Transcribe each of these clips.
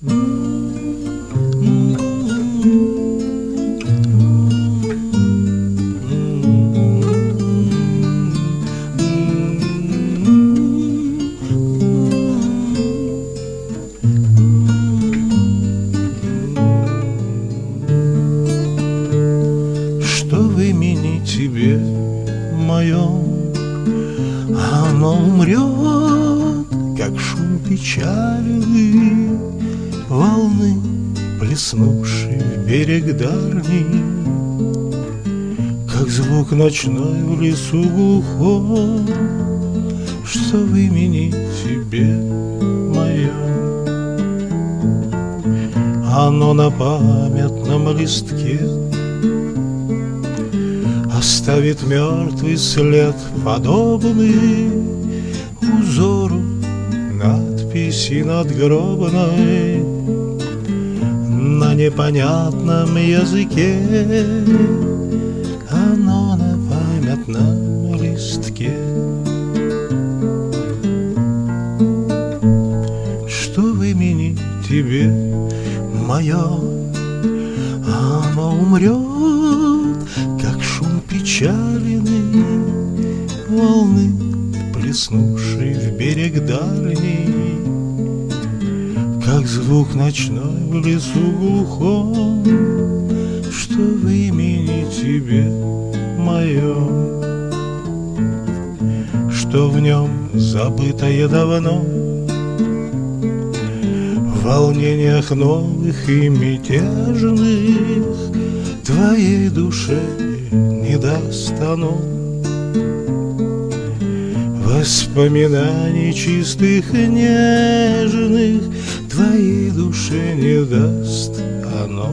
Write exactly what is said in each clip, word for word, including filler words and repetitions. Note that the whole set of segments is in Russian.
Что в имени тебе моем оно умрет, как шум печали волны, плеснувшей в берег дальний, как звук ночной в лесу глухом. Что в имени тебе моем оно на памятном листке оставит мертвый след, подобный узору надписи надгробной на непонятном языке. Оно на памятном листке. Что в имени тебе моем оно умрет, как шум печальный волны, плеснувшей в берег дальний, как звук ночной в лесу глухом. Что в имени тебе моем, что в нем забытое давно, в волнениях новых и мятежных твоей душе не даст оно воспоминаний чистых и нежных, твоей душе не даст оно.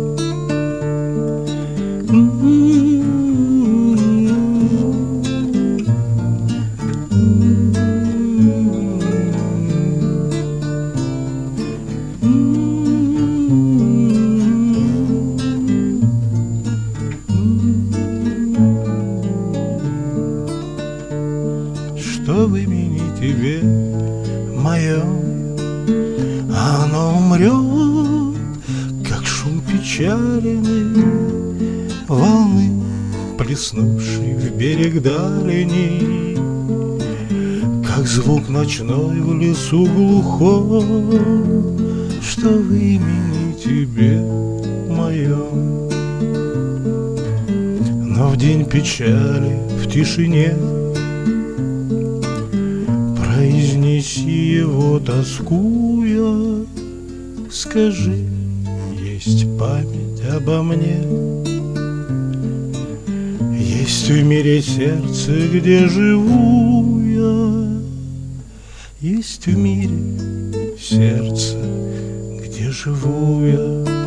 Что в имени тебе моем оно умрет, как шум печальный волны, плеснувшей в берег дальний, как звук ночной в лесу глухом. Что в имени тебе моем, но в день печали в тишине произнеси его, тоскуя, скажи: есть память обо мне, есть в мире сердце, где живу я, есть в мире сердце, где живу я.